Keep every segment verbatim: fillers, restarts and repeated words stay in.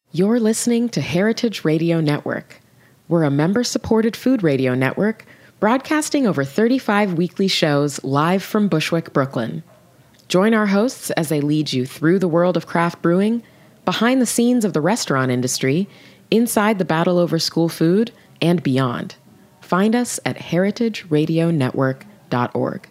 You're listening to Heritage Radio Network. We're a member-supported food radio network broadcasting over thirty-five weekly shows live from Bushwick, Brooklyn. Join our hosts as they lead you through the world of craft brewing, behind the scenes of the restaurant industry, inside the battle over school food, and beyond. Find us at heritage radio network dot org.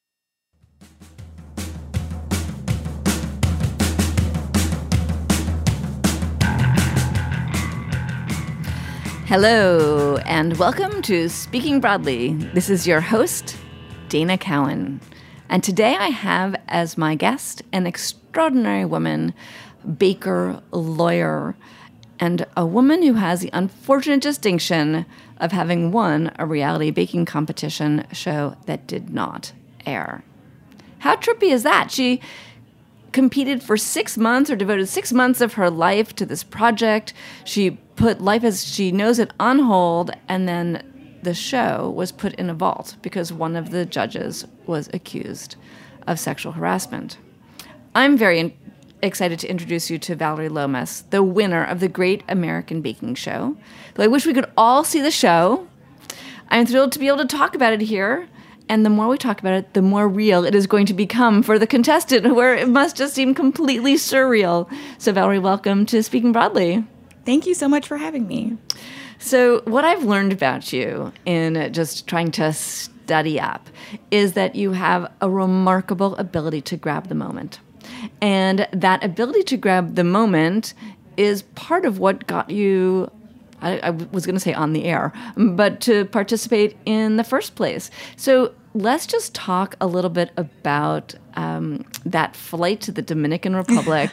Hello, and welcome to Speaking Broadly. This is your host, Dana Cowan. And today I have as my guest an extraordinary woman, baker, lawyer, and a woman who has the unfortunate distinction of having won a reality baking competition show that did not air. How trippy is that? She competed for six months or devoted six months of her life to this project. She put life as she knows it on hold, and then the show was put in a vault because one of the judges was accused of sexual harassment. I'm very in- excited to introduce you to Valerie Lomas, the winner of the Great American Baking Show. Though I wish we could all see the show. I'm thrilled to be able to talk about it here. And the more we talk about it, the more real it is going to become for the contestant, where it must just seem completely surreal. So Valerie, welcome to Speaking Broadly. Thank you so much for having me. So what I've learned about you in just trying to study up is that you have a remarkable ability to grab the moment. And that ability to grab the moment is part of what got you, I, I was going to say on the air, but to participate in the first place. So let's just talk a little bit about um, that flight to the Dominican Republic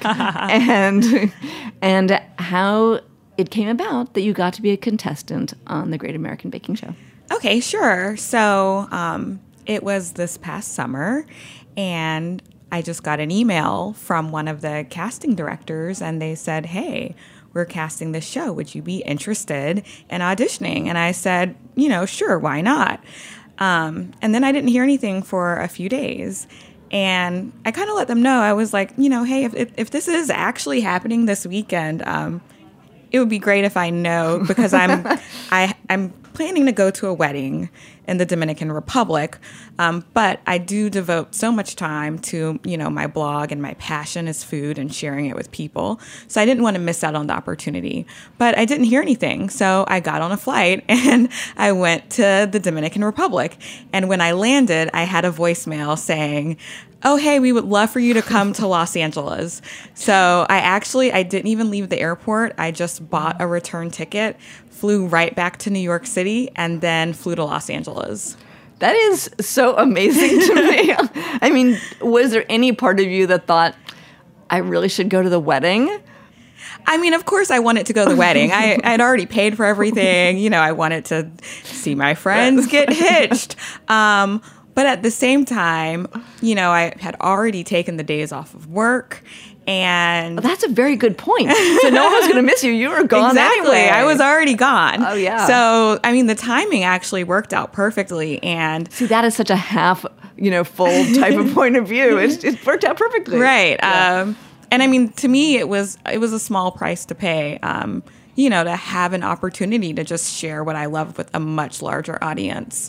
and and how it came about that you got to be a contestant on the Great American Baking Show. Okay, sure. So um, it was this past summer, and I just got an email from one of the casting directors, and they said, hey, we're casting this show. Would you be interested in auditioning? And I said, you know, sure, why not? Um, and then I didn't hear anything for a few days. And I kind of let them know. I was like, you know, hey, if if, if this is actually happening this weekend, um, it would be great if I know, because I'm I I'm planning to go to a wedding in the Dominican Republic, um, but I do devote so much time to, you know, my blog, and my passion is food and sharing it with people. So I didn't want to miss out on the opportunity, but I didn't hear anything. So I got on a flight and I went to the Dominican Republic. And when I landed, I had a voicemail saying, oh, hey, we would love for you to come to Los Angeles. So I actually, I didn't even leave the airport. I just bought a return ticket, flew right back to New York City, and then flew to Los Angeles. That is so amazing to me. I mean, was there any part of you that thought, I really should go to the wedding? I mean, of course I wanted to go to the wedding. I, I'd already paid for everything. You know, I wanted to see my friends get hitched. Um, but at the same time, you know, I had already taken the days off of work. And well, that's a very good point. So no one was going to miss you. You were gone exactly. anyway. I was already gone. Oh, yeah. So, I mean, the timing actually worked out perfectly. And see, that is such a half, you know, full type of point of view. It, it worked out perfectly. Right. Yeah. Um, and I mean, to me, it was it was a small price to pay, um, you know, to have an opportunity to just share what I love with a much larger audience.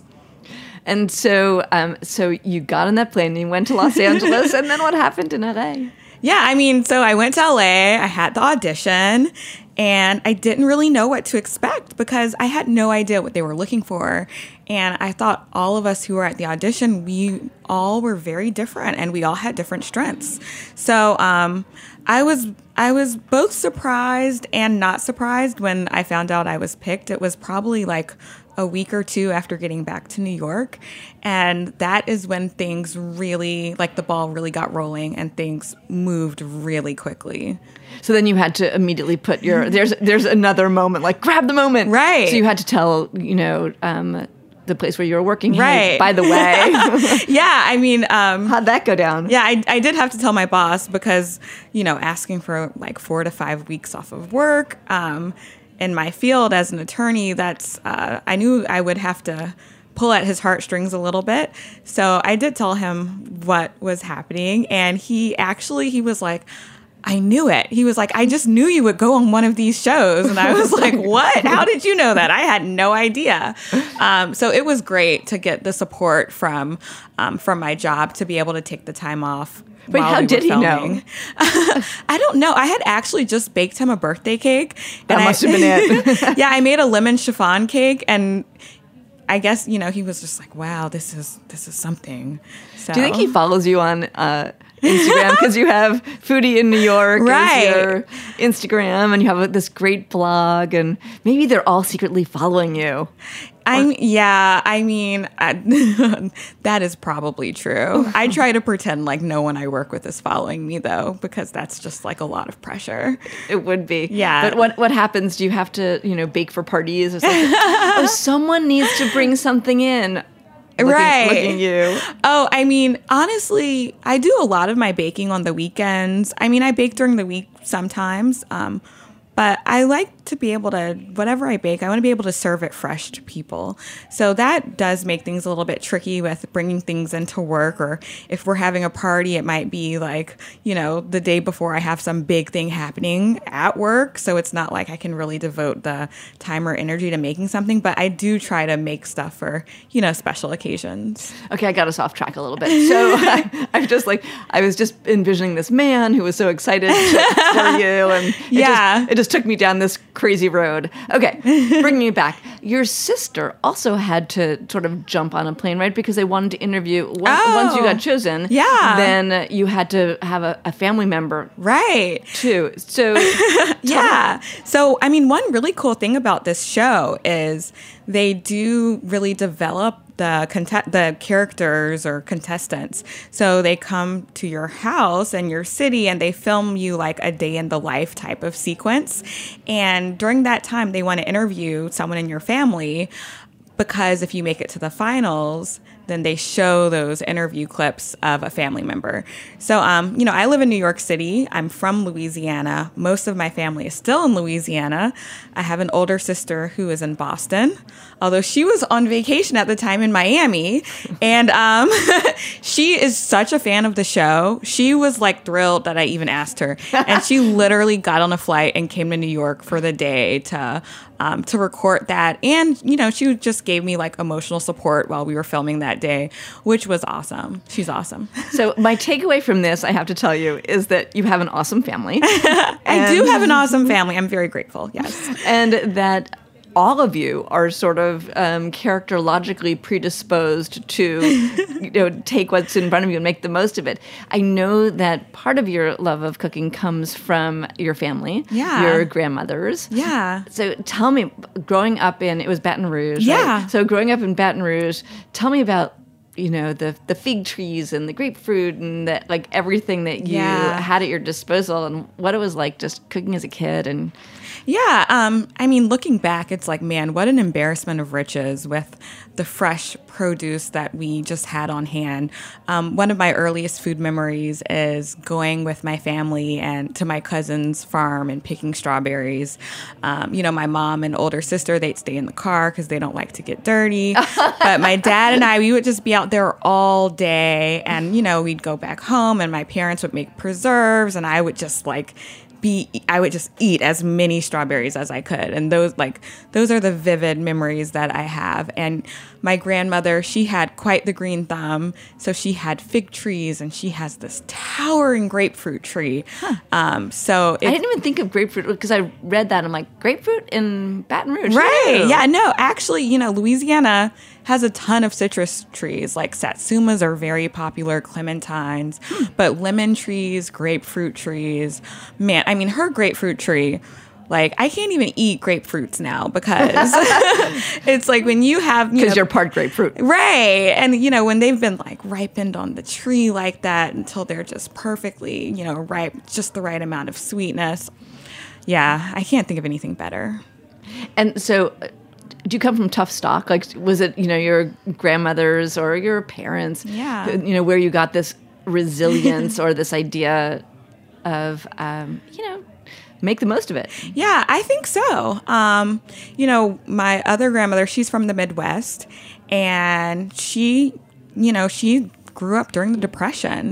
And so, um, so you got on that plane and you went to Los Angeles, and then what happened in L A? Yeah, I mean, so I went to L A, I had the audition, and I didn't really know what to expect because I had no idea what they were looking for. And I thought all of us who were at the audition, we all were very different, and we all had different strengths. So um, I was I was both surprised and not surprised when I found out I was picked. It was probably like a week or two after getting back to New York. And that is when things really, like the ball really got rolling and things moved really quickly. So then you had to immediately put your, there's there's another moment, like grab the moment. Right. So you had to tell, you know, um, the place where you were working. Hey, right. by the way. Yeah. I mean. Um, How'd that go down? Yeah, I, I did have to tell my boss because, you know, asking for like four to five weeks off of work, um, in my field as an attorney, that's uh, I knew I would have to pull at his heartstrings a little bit. So I did tell him what was happening, and he actually he was like, I knew it. He was like, I just knew you would go on one of these shows. And I was like, what? How did you know that? I had no idea. Um, so it was great to get the support from um, from my job to be able to take the time off. Wait, how we did he filming. know? I don't know. I had actually just baked him a birthday cake. That must I, have been it. Yeah, I made a lemon chiffon cake, and I guess, you know, he was just like, wow, this is this is something. So. Do you think he follows you on uh, Instagram because you have Foodie in New York right. as your Instagram, and you have this great blog, and maybe they're all secretly following you? I'm yeah. I mean, I, that is probably true. I try to pretend like no one I work with is following me, though, because that's just like a lot of pressure. It would be, yeah. But what what happens? Do you have to, you know, bake for parties or something? Oh, someone needs to bring something in. Looking, right. Looking at you. Oh, I mean, honestly, I do a lot of my baking on the weekends. I mean, I bake during the week sometimes. Um, But I like to be able to, whatever I bake, I want to be able to serve it fresh to people. So that does make things a little bit tricky with bringing things into work. Or if we're having a party, it might be like, you know, the day before I have some big thing happening at work. So it's not like I can really devote the time or energy to making something. But I do try to make stuff for, you know, special occasions. Okay, I got us off track a little bit. So I, I was just like, I was just envisioning this man who was so excited to, for you. And it yeah. Just, it just took me down this crazy road. Okay, bringing it back. Your sister also had to sort of jump on a plane, right? Because they wanted to interview. Once, oh, once you got chosen, yeah. then you had to have a, a family member. Right. Too. So, yeah. So, I mean, one really cool thing about this show is they do really develop the cont- the characters or contestants. So they come to your house and your city and they film you like a day in the life type of sequence. And during that time, they want to interview someone in your family, because if you make it to the finals, then they show those interview clips of a family member. So, um, you know, I live in New York City. I'm from Louisiana. Most of my family is still in Louisiana. I have an older sister who is in Boston, although she was on vacation at the time in Miami. And um, she is such a fan of the show. She was like thrilled that I even asked her. And she literally got on a flight and came to New York for the day to um, to record that. And, you know, she just gave me like emotional support while we were filming that day, which was awesome. She's awesome. So my takeaway from this, I have to tell you, is that you have an awesome family. I do have an awesome family. I'm very grateful. Yes. And that all of you are sort of um, characterologically predisposed to, you know, take what's in front of you and make the most of it. I know that part of your love of cooking comes from your family, yeah. your grandmothers. Yeah. So tell me, growing up in, it was Baton Rouge, yeah. right? So growing up in Baton Rouge, tell me about, you know, the the fig trees and the grapefruit and that, like, everything that you yeah. had at your disposal, and what it was like just cooking as a kid. And yeah, um, I mean, looking back, it's like, man, what an embarrassment of riches with the fresh produce that we just had on hand. Um, one of my earliest food memories is going with my family and to my cousin's farm and picking strawberries. Um, you know, my mom and older sister, they'd stay in the car because they don't like to get dirty. But my dad and I, we would just be out there all day, and, you know, we'd go back home and my parents would make preserves, and I would just like Be, I would just eat as many strawberries as I could. And those like those are the vivid memories that I have. And my grandmother, she had quite the green thumb. So she had fig trees, and she has this towering grapefruit tree. Huh. Um, so I didn't even think of grapefruit because I read that. I'm like, grapefruit in Baton Rouge. Right. Ew. Yeah, no, actually, you know, Louisiana has a ton of citrus trees. Like satsumas are very popular, clementines, hmm. but lemon trees, grapefruit trees. Man, I mean, her grapefruit tree, like, I can't even eat grapefruits now because it's like when you have... Because you you're part grapefruit. Right. And, you know, when they've been, like, ripened on the tree like that until they're just perfectly, you know, ripe, just the right amount of sweetness. Yeah, I can't think of anything better. And so... do you come from tough stock? Like, was it, you know, your grandmothers or your parents, yeah. you know, where you got this resilience or this idea of, um, you know, make the most of it? Yeah, I think so. Um, you know, my other grandmother, she's from the Midwest, and she, you know, she grew up during the Depression.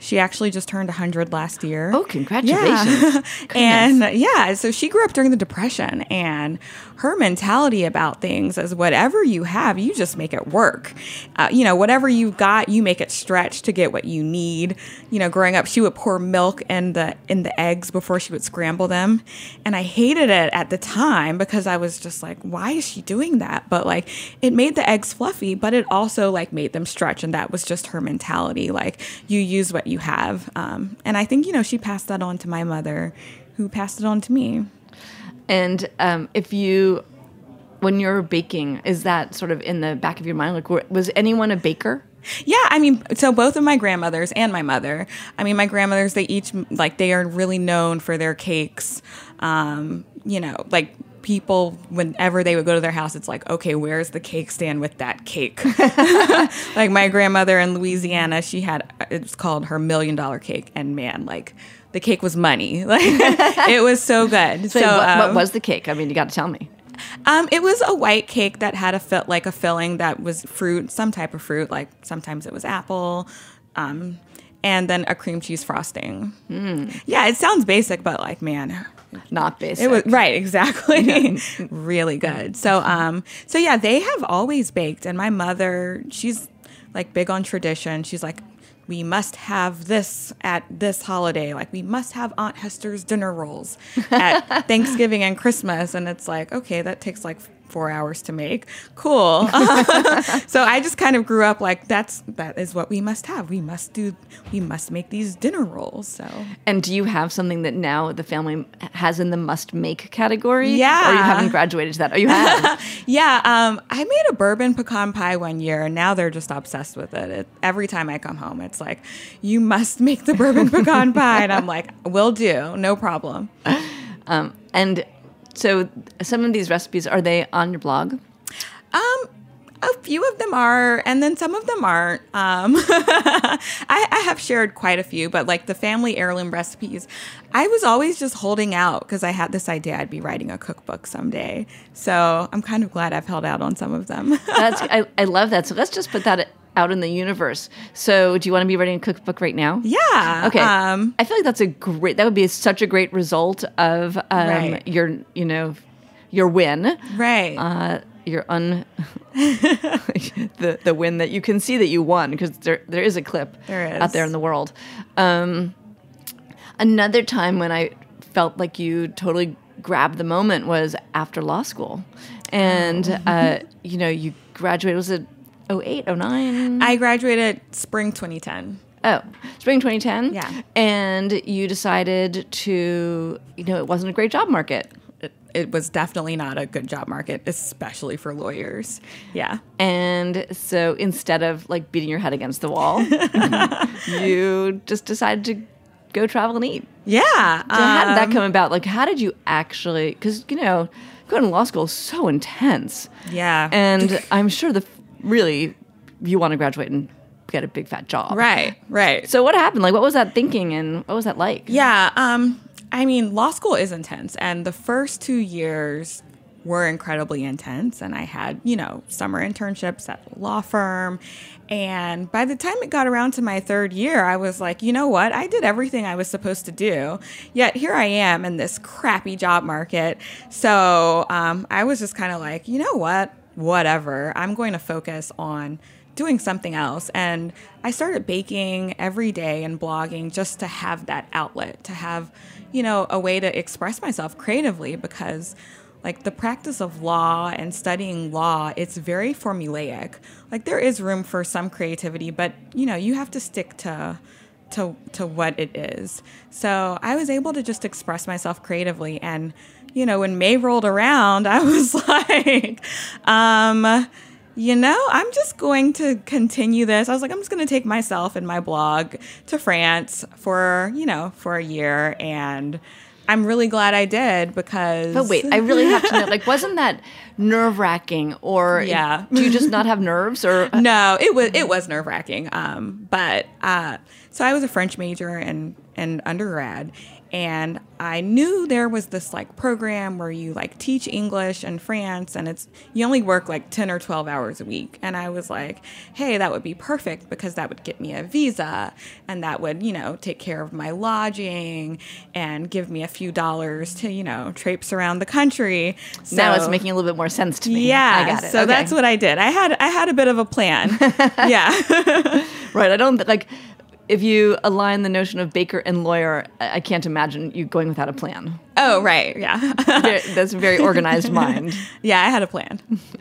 She actually just turned one hundred last year. Oh, congratulations. Yeah. And yeah, so she grew up during the Depression, and her mentality about things is whatever you have, you just make it work. Uh, you know, whatever you've got, you make it stretch to get what you need. You know, growing up, she would pour milk in the in the eggs before she would scramble them. And I hated it at the time because I was just like, why is she doing that? But like, it made the eggs fluffy, but it also like made them stretch. And that was just her mentality. Like, you use what you have. Um, and I think, you know, she passed that on to my mother, who passed it on to me. And um, if you, when you're baking, is that sort of in the back of your mind? Like, were- was anyone a baker? Yeah, I mean, so both of my grandmothers and my mother. I mean, my grandmothers, they each, like, they are really known for their cakes. Um, you know, like, people, whenever they would go to their house, it's like, okay, where's the cake stand with that cake? Like, my grandmother in Louisiana, she had, it was called her million dollar cake. And man, like, the cake was money. Like, it was so good. So, So, what, um, what was the cake? I mean, you got to tell me. Um, it was a white cake that had a fit like a filling that was fruit, some type of fruit. Like sometimes it was apple, um, and then a cream cheese frosting. Mm. Yeah, it sounds basic, but like, man, Not basic. it was right, exactly. Really good. So, um, so yeah, they have always baked, and my mother, she's like big on tradition. She's like, we must have this at this holiday. Like, we must have Aunt Hester's dinner rolls at Thanksgiving and Christmas. And it's like, okay, that takes like four hours to make. Cool. So I just kind of grew up like, that's, that is what we must have. We must do, we must make these dinner rolls. So. And do you have something that now the family has in the must-make category? Yeah. Or you haven't graduated to that? Oh, you have? Yeah. Um, I made a bourbon pecan pie one year, and now they're just obsessed with it. it. Every time I come home, it's like, you must make the bourbon pecan pie. And I'm like, will do. No problem. Um, and so some of these recipes, are they on your blog? Um, a few of them are, and then some of them aren't. Um, I, I have shared quite a few, but like the family heirloom recipes, I was always just holding out because I had this idea I'd be writing a cookbook someday. So I'm kind of glad I've held out on some of them. That's I, I love that. So let's just put that out in the universe. So do you want to be writing a cookbook right now? Yeah. Okay. Um, I feel like that's a great, that would be such a great result of um, Right. your, you know, your win. right. Uh, your un, the the win that you can see that you won, because there there is a clip There is. out there in the world. Um, another time when I felt like you totally grabbed the moment was after law school, and Oh. uh, you know, you graduated. Was it oh eight, oh nine? I graduated spring twenty ten. Oh, spring twenty ten? Yeah. And you decided to, you know, it wasn't a great job market. It, it was definitely not a good job market, especially for lawyers. Yeah. And so instead of like beating your head against the wall, you just decided to go travel and eat. Yeah. So how did that um, come about? Like, how did you actually, because, you know, going to law school is so intense. Yeah. And I'm sure the, really, you want to graduate and get a big fat job. Right. Right. So what happened? Like, what was that thinking and what was that like? Yeah, um, I mean, law school is intense, and the first two years were incredibly intense. And I had, you know, summer internships at the law firm. And by the time it got around to my third year, I was like, you know what? I did everything I was supposed to do. Yet here I am in this crappy job market. So um, I was just kind of like, you know what? Whatever. I'm going to focus on doing something else. And I started baking every day and blogging just to have that outlet, to have, you know, a way to express myself creatively, because like the practice of law and studying law, it's very formulaic. Like there is room for some creativity, but you know, you have to stick to to to what it is. So I was able to just express myself creatively. And, you know, when May rolled around, I was like, um, you know, I'm just going to continue this. I was like, I'm just going to take myself and my blog to France for, you know, for a year. And I'm really glad I did, because... But wait, I really have to know, like, wasn't that nerve-wracking, or Yeah. do you just not have nerves, or... No, it was it was nerve wracking. Um, but uh, so I was a French major in in undergrad, And I knew there was this like program where you like teach English in France, and it's you only work like ten or twelve hours a week. And I was like, hey, that would be perfect because that would get me a visa, and that would, you know, take care of my lodging and give me a few dollars to, you know, traipse around the country. So, now it's making a little bit more sense to me. Yeah. I got it. So okay. that's what I did. I had I had a bit of a plan. Yeah. Right. I don't like if you align the notion of baker and lawyer, I I can't imagine you going without a plan. Oh, right. Yeah. Very- That's a very organized mind. Yeah, I had a plan.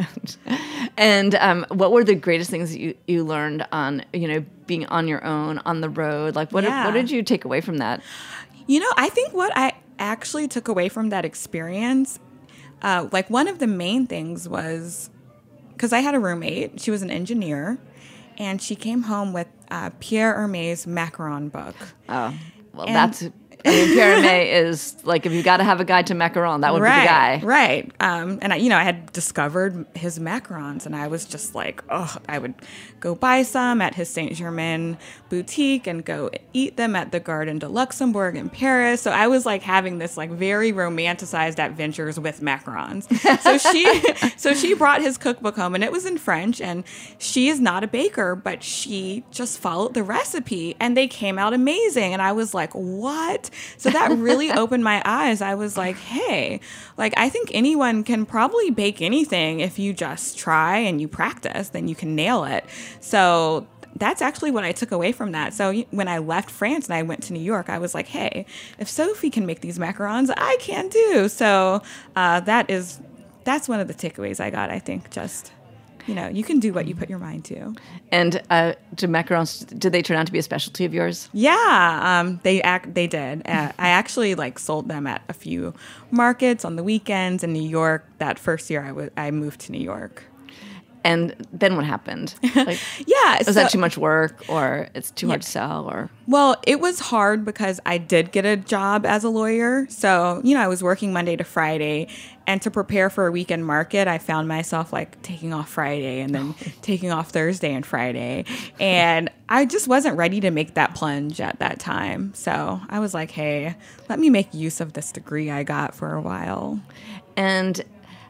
And um, what were the greatest things that you, you learned on, you know, being on your own, on the road? Like, what, Yeah. what did you take away from that? You know, I think what I actually took away from that experience, uh, like one of the main things was, because I had a roommate, she was an engineer, and she came home with uh, Pierre Hermé's macaron book. Oh, well, And- that's, I mean, Pierre Hermé is like, if you got to have a guide to macaron, that would right, be the guy. Right. Um, and I, you know, I had discovered his macarons, and I was just like, oh, I would go buy some at his Saint Germain boutique and go eat them at the Garden de Luxembourg in Paris. So I was like having this like very romanticized adventures with macarons. So she, so she brought his cookbook home, and it was in French, and she is not a baker, but she just followed the recipe, and they came out amazing. And I was like, what? So that really opened my eyes. I was like, hey, like I think anyone can probably bake anything if you just try and you practice, then you can nail it. So that's actually what I took away from that. So when I left France and I went to New York, I was like, hey, if Sophie can make these macarons, I can too. So uh, that is, that's one of the takeaways I got, I think, just, you know, you can do what you put your mind to. And uh, do macarons, did they turn out to be a specialty of yours? Yeah, um, they act. They did. Uh, I actually like sold them at a few markets on the weekends in New York. That first year I, w- I moved to New York. And then what happened? Like, Yeah, was so- that too much work, or it's too hard Yeah. to sell, or? Well, it was hard because I did get a job as a lawyer. So, you know, I was working Monday to Friday. And to prepare for a weekend market, I found myself like taking off Friday and then taking off Thursday and Friday. And I just wasn't ready to make that plunge at that time. So I was like, hey, let me make use of this degree I got for a while. And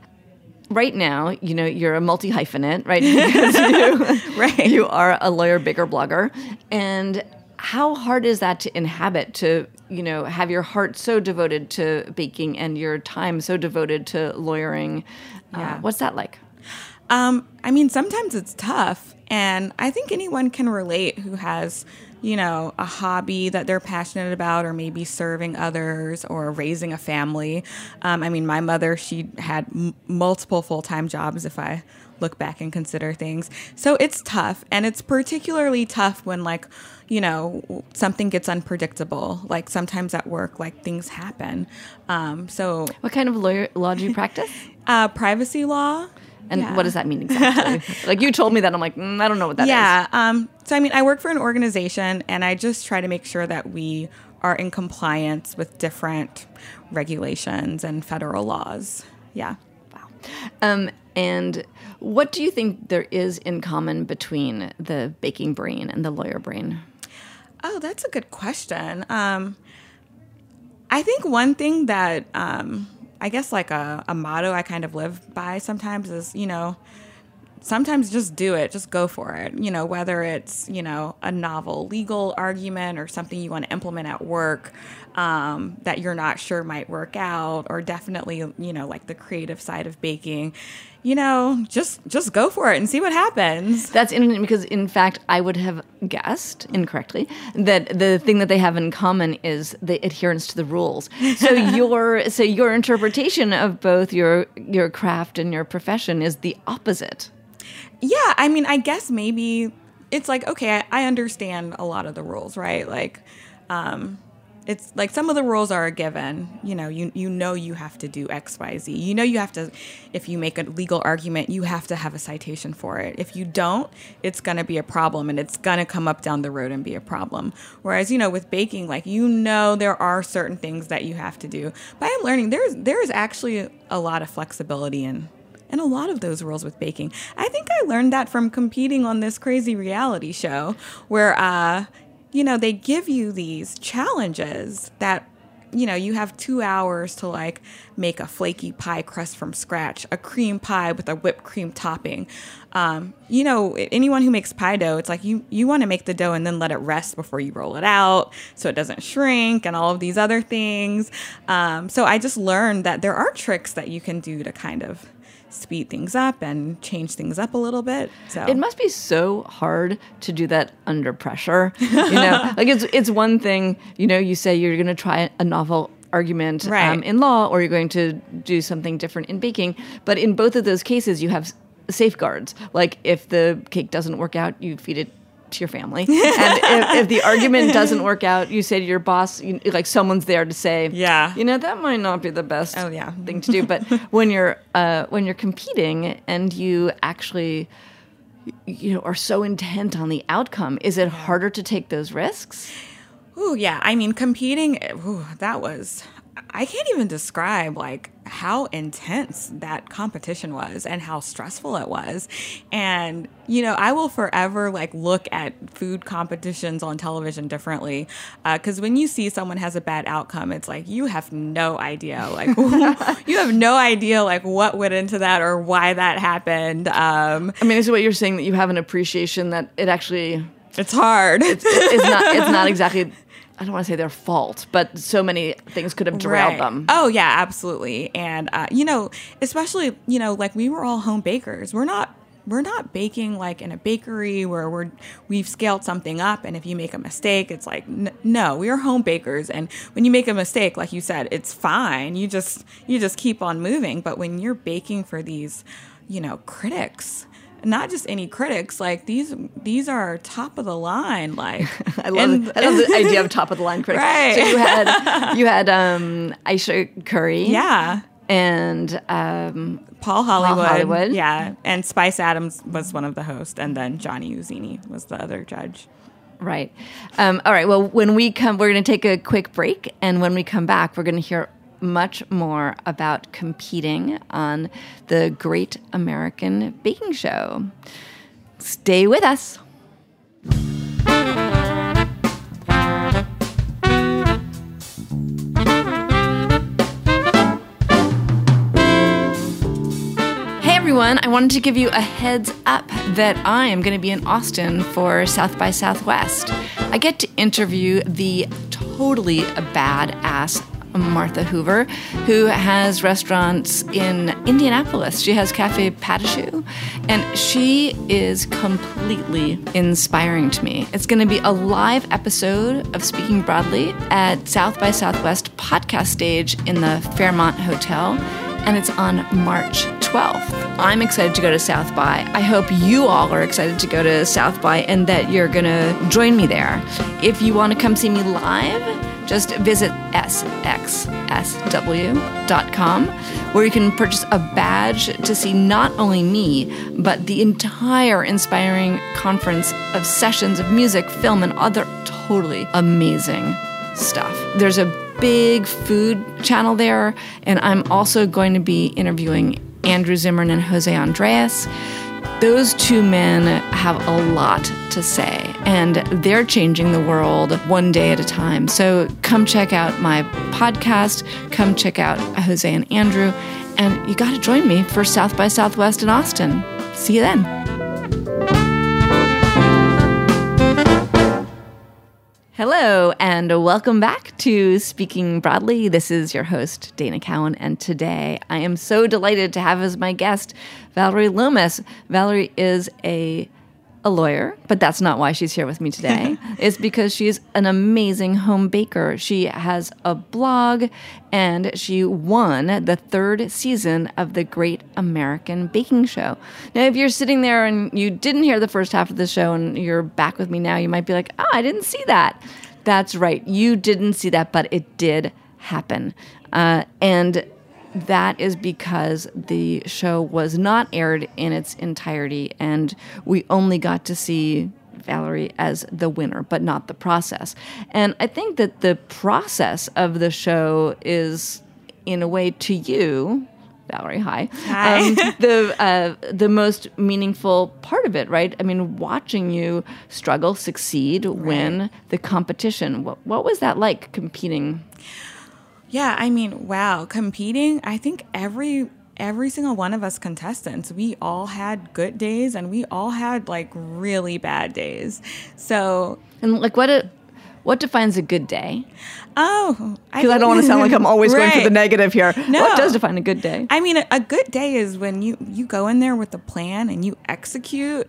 right now, you know, you're a multi-hyphenate, right? Because you, Right. you are a lawyer, baker, blogger. And how hard is that to inhabit, to, you know, have your heart so devoted to baking and your time so devoted to lawyering? Yeah. Uh, what's that like? Um, I mean, sometimes it's tough. And I think anyone can relate who has, you know, a hobby that they're passionate about, or maybe serving others or raising a family. Um, I mean, my mother, she had m- multiple full-time jobs if I look back and consider things. So it's tough. And it's particularly tough when, like, you know, something gets unpredictable. Like sometimes at work, like things happen. Um, so What kind of lawyer, law do you practice? uh, privacy law. And Yeah. what does that mean exactly? Like you told me that, I'm like, mm, I don't know what that is. yeah. Um, so, I mean, I work for an organization, and I just try to make sure that we are in compliance with different regulations and federal laws. Yeah. Um, and what do you think there is in common between the baking brain and the lawyer brain? Oh, that's a good question. Um, I think one thing that um, I guess like a, a motto I kind of live by sometimes is, you know, sometimes just do it, just go for it. You know, whether it's, you know, a novel legal argument or something you want to implement at work um, that you're not sure might work out, or definitely, you know, like the creative side of baking, you know, just just go for it and see what happens. That's interesting because, in fact, I would have guessed incorrectly that the thing that they have in common is the adherence to the rules. So your so your interpretation of both your your craft and your profession is the opposite. Yeah, I mean, I guess maybe it's like, okay, I, I understand a lot of the rules, right? Like, um, it's like some of the rules are a given. You know, you you know you have to do X, Y, Z. You know you have to, if you make a legal argument, you have to have a citation for it. If you don't, it's going to be a problem, and it's going to come up down the road and be a problem. Whereas, you know, with baking, like, you know there are certain things that you have to do. But I'm learning there's there is actually a lot of flexibility in and a lot of those rules with baking. I think I learned that from competing on this crazy reality show where, uh, you know, they give you these challenges that you know, you have two hours to like make a flaky pie crust from scratch, a cream pie with a whipped cream topping. Um, you know, anyone who makes pie dough, it's like you, you want to make the dough and then let it rest before you roll it out so it doesn't shrink and all of these other things. Um, so I just learned that there are tricks that you can do to kind of speed things up and change things up a little bit. So it must be so hard to do that under pressure. You know, like it's it's one thing, you know, you say you're going to try a novel argument right. um, in law, or you're going to do something different in baking. But in both of those cases, you have safeguards. Like if the cake doesn't work out, you feed it to your family. And if, if the argument doesn't work out, you say to your boss, you, like someone's there to say, yeah, you know, that might not be the best oh, yeah. thing to do. But when you're uh, when you're competing and you actually, you know, are so intent on the outcome, is it harder to take those risks? Ooh, yeah. I mean, competing, ooh, that was, I can't even describe like how intense that competition was and how stressful it was. And, you know, I will forever like look at food competitions on television differently. Uh, 'cause when you see someone has a bad outcome, it's like, you have no idea, like you have no idea like what went into that or why that happened. Um, I mean, is what you're saying, that you have an appreciation that it actually, it's hard. It's, it's not, it's not exactly, I don't want to say their fault, but so many things could have derailed right. them. Oh, yeah, absolutely. And, uh, you know, especially, you know, like we were all home bakers. We're not we're not baking like in a bakery where we're, we've scaled something up. And if you make a mistake, it's like, n- no, we are home bakers. And when you make a mistake, like you said, it's fine. You just you just keep on moving. But when you're baking for these, you know, critics, not just any critics, like these these are top of the line. Like I love and, it. I love the idea of top of the line critics. Right. So you had you had um, Aisha Curry, yeah, and um, Paul Hollywood, Paul Hollywood, yeah, and Spice Adams was one of the hosts, and then Johnny Uzzini was the other judge. Right. Um, all right. Well, when we come, we're going to take a quick break, and when we come back, we're going to hear much more about competing on the Great American Baking Show. Stay with us. Hey everyone, I wanted to give you a heads up that I am going to be in Austin for South by Southwest. I get to interview the totally badass Martha Hoover, who has restaurants in Indianapolis. She has Cafe Patachou, and she is completely inspiring to me. It's going to be a live episode of Speaking Broadly at South by Southwest podcast stage in the Fairmont Hotel, and it's on March twelfth. I'm excited to go to South by. I hope you all are excited to go to South by and that you're going to join me there. If you want to come see me live, just visit S X S W dot com, where you can purchase a badge to see not only me, but the entire inspiring conference of sessions of music, film, and other totally amazing stuff. There's a big food channel there, and I'm also going to be interviewing Andrew Zimmern and Jose Andres. Those two men have a lot to say, and they're changing the world one day at a time. So come check out my podcast, come check out Jose and Andrew, and you got to join me for South by Southwest in Austin. See you then. Hello, and welcome back to Speaking Broadly. This is your host, Dana Cowan, and today I am so delighted to have as my guest Valerie Lomas. Valerie is a, a lawyer, but that's not why she's here with me today. It's because she's an amazing home baker. She has a blog, and she won the third season of the Great American Baking Show. Now, if you're sitting there and you didn't hear the first half of the show and you're back with me now, you might be like, oh, I didn't see that. That's right. You didn't see that, but it did happen. Uh, and that is because the show was not aired in its entirety, and we only got to see Valerie as the winner, but not the process. And I think that the process of the show is, in a way, to you, Valerie, hi, hi. Um, the uh, the most meaningful part of it, right? I mean, watching you struggle, succeed, right. win the competition. What, what was that like, competing? Yeah, I mean, wow, competing, I think every every single one of us contestants, we all had good days and we all had like really bad days. So, And like what a, what defines a good day? oh, Because I, I don't want to sound like I'm always right. going for the negative here. No. What does define a good day? I mean, a, a good day is when you, you go in there with a plan and you execute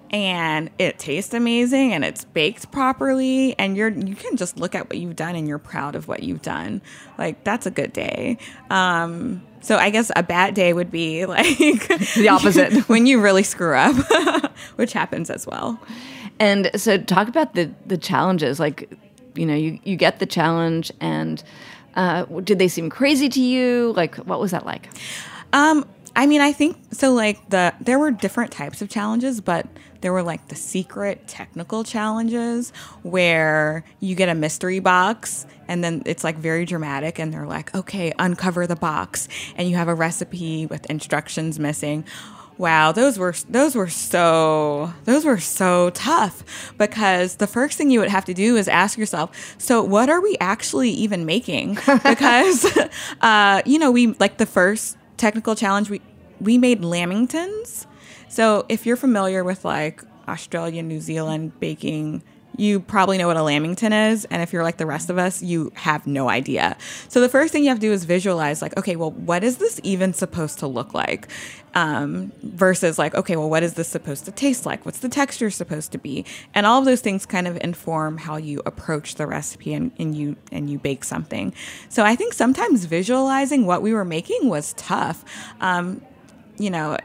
and it tastes amazing and it's baked properly and you're you can just look at what you've done and you're proud of what you've done. Like, that's a good day. Um, so I guess a bad day would be like the opposite. when you really screw up, which happens as well. And so talk about the, the challenges. Like, you know, you, you get the challenge and uh, did they seem crazy to you? Like, what was that like? Um, I mean, I think so. Like the there were different types of challenges, but there were like the secret technical challenges where you get a mystery box and then it's like very dramatic and they're like, okay, uncover the box and you have a recipe with instructions missing. Wow, those were those were so those were so tough because the first thing you would have to do is ask yourself, so what are we actually even making? Because uh, you know, we like the first technical challenge, we we made lamingtons. So if you're familiar with like Australia, New Zealand baking, you probably know what a lamington is. And if you're like the rest of us, you have no idea. So the first thing you have to do is visualize like, okay, well, what is this even supposed to look like? Um, versus like, okay, well, what is this supposed to taste like? What's the texture supposed to be? And all of those things kind of inform how you approach the recipe and, and you and you bake something. So I think sometimes visualizing what we were making was tough. Um, you know,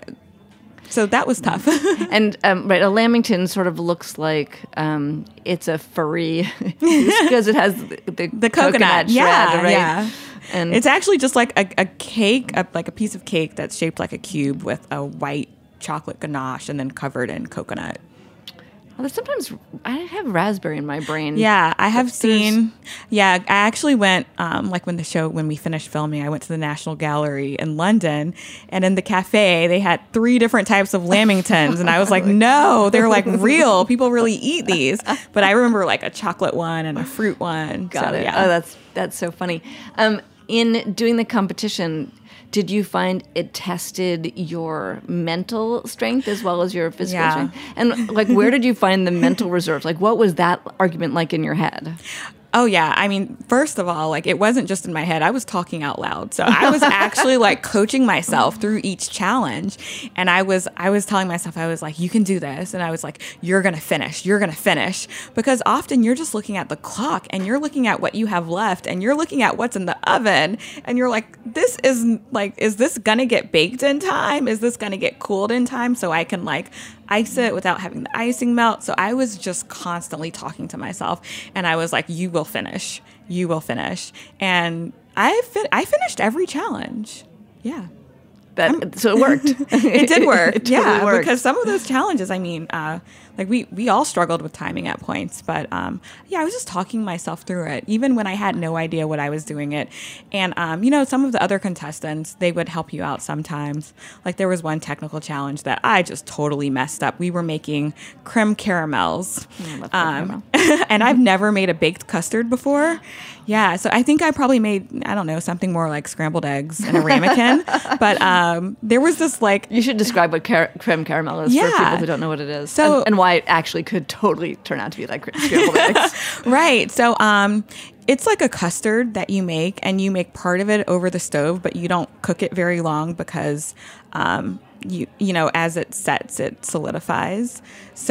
so that was tough. And um, right, a lamington sort of looks like um, it's a furry because it has the, the, the coconut, coconut shred, yeah, right? yeah. And it's actually just like a, a cake, a, like a piece of cake that's shaped like a cube with a white chocolate ganache and then covered in coconut. well, sometimes I have raspberry in my brain. Yeah, I have There's- seen. Yeah, I actually went, um, like when the show, when we finished filming, I went to the National Gallery in London, and in the cafe, they had three different types of lamingtons, and I was like, no, they're like real. People really eat these. But I remember like a chocolate one and a fruit one. Got So, it. Yeah. Oh, that's that's so funny. Um, in doing the competition, did you find it tested your mental strength as well as your physical Yeah. strength? And like, where did you find the mental reserves? Like, what was that argument like in your head? Oh, yeah. I mean, first of all, like, it wasn't just in my head. I was talking out loud. So I was actually like coaching myself through each challenge. And I was, I was telling myself, I was like, you can do this. And I was like, you're going to finish. You're going to finish. Because often you're just looking at the clock and you're looking at what you have left and you're looking at what's in the oven. And you're like, this is like, is this going to get baked in time? Is this going to get cooled in time so I can like ice it without having the icing melt? So I was just constantly talking to myself and I was like, you will finish, you will finish. And I fi- I finished every challenge. Yeah. That so it worked. It did work. It totally yeah. worked. Because some of those challenges, I mean, uh, like we, we all struggled with timing at points, but um, yeah, I was just talking myself through it, even when I had no idea what I was doing it. And, um, you know, some of the other contestants, they would help you out sometimes. Like there was one technical challenge that I just totally messed up. We were making creme caramels. I love creme Um, and I've never made a baked custard before. Yeah, so I think I probably made, I don't know, something more like scrambled eggs and a ramekin. But um, there was this like, You should describe what car- creme caramel is Yeah. for people who don't know what it is, So- and, and why it actually could totally turn out to be like scrambled eggs. right. So um, it's like a custard that you make, and you make part of it over the stove, but you don't cook it very long because um, you you know, as it sets, it solidifies.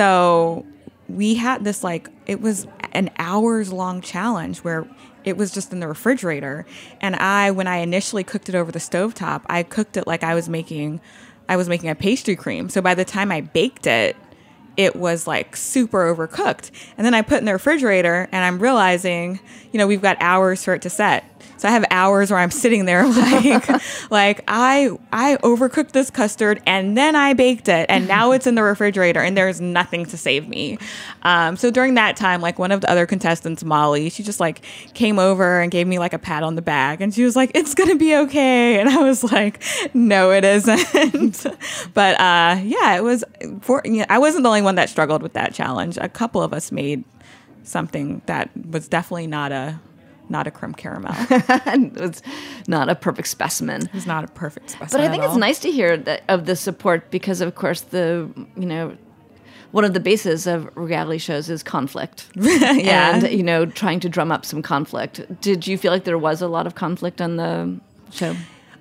So we had this like, it was an hours long challenge where it was just in the refrigerator. And I, when I initially cooked it over the stovetop, I cooked it like I was making, I was making a pastry cream. So by the time I baked it, it was like super overcooked. And then I put it in the refrigerator and I'm realizing, you know, we've got hours for it to set. So I have hours where I'm sitting there like, like I I overcooked this custard and then I baked it and now it's in the refrigerator and there's nothing to save me. Um, so during that time, like one of the other contestants, Molly, she just like came over and gave me like a pat on the back and she was like, it's gonna be okay. And I was like, no, it isn't. But uh, yeah, it was. For, you know, I wasn't the only one that struggled with that challenge. A couple of us made something that was definitely not a not a creme caramel. It was not a perfect specimen. It was not a perfect specimen. But I think at it's all. nice to hear that, of the support because, of course, the, you know, one of the bases of reality shows is conflict. Yeah. And, you know, trying to drum up some conflict. Did you feel like there was a lot of conflict on the show?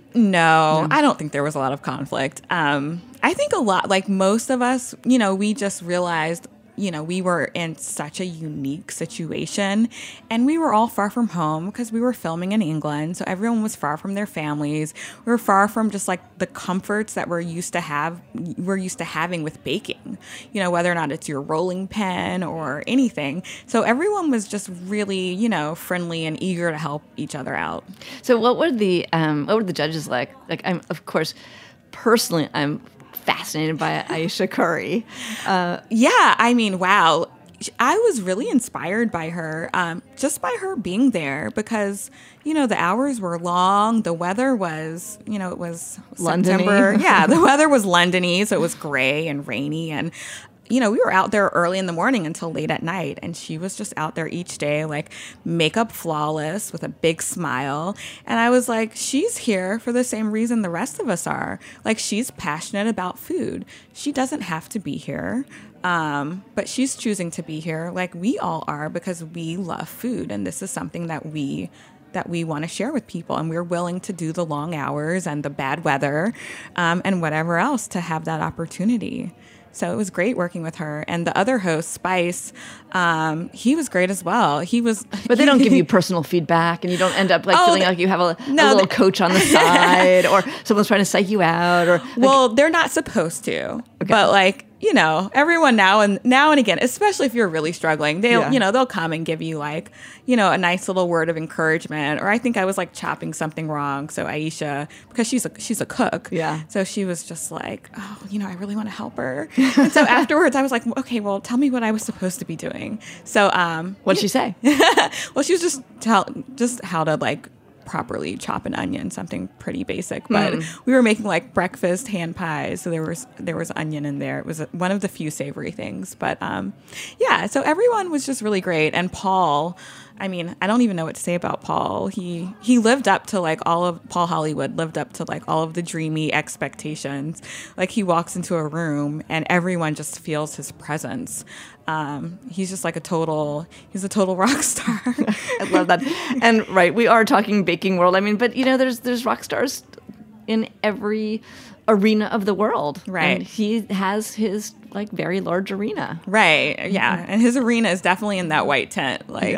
No, I don't think there was a lot of conflict. Um, I think a lot, like most of us, you know, we just realized, you know, we were in such a unique situation and we were all far from home because we were filming in England. So everyone was far from their families. We were far from just like the comforts that we're used to have, we're used to having with baking, you know, whether or not it's your rolling pin or anything. So everyone was just really, you know, friendly and eager to help each other out. So what were the, um, what were the judges like? Like, I'm, of course, personally, I'm fascinated by Aisha Curry. Uh, Yeah, I mean, wow. I was really inspired by her, um, just by her being there because, you know, the hours were long. The weather was, you know, it was London-y. September. Yeah, the weather was London-y, so it was gray and rainy. And, you know, we were out there early in the morning until late at night. And she was just out there each day, like makeup flawless with a big smile. And I was like, she's here for the same reason the rest of us are. Like, she's passionate about food. She doesn't have to be here. Um, but she's choosing to be here like we all are because we love food. And this is something that we that we want to share with people. And we're willing to do the long hours and the bad weather um, and whatever else to have that opportunity. So it was great working with her. And the other host, Spice, um, he was great as well. He was, but they don't give you personal feedback, and you don't end up like Oh, feeling they- like you have a, no, a little they- coach on the side, or someone's trying to psych you out, or like, well, they're not supposed to, but like, you know, everyone now and now and again, especially if you're really struggling, they'll, Yeah. you know, they'll come and give you like, you know, a nice little word of encouragement. Or I think I was like chopping something wrong. So Aisha, because she's a, she's a cook. Yeah. So she was just like, oh, you know, I really want to help her. And so afterwards I was like, okay, well, tell me what I was supposed to be doing. So, um, what'd she say? well, she was just tell just how to like properly chop an onion, something pretty basic. But Mm. we were making like breakfast hand pies, so there was there was onion in there. It was one of the few savory things. But um, yeah, so everyone was just really great. And Paul, I mean, I don't even know what to say about Paul. He he lived up to like all of Paul Hollywood lived up to like all of the dreamy expectations. Like he walks into a room and everyone just feels his presence. Um, he's just like a total, he's a total rock star. I love that. And right, we are talking baking world. I mean, but you know, there's there's rock stars in every arena of the world. Right. And he has his like very large arena. Right. Yeah. And his arena is definitely in that white tent. Like,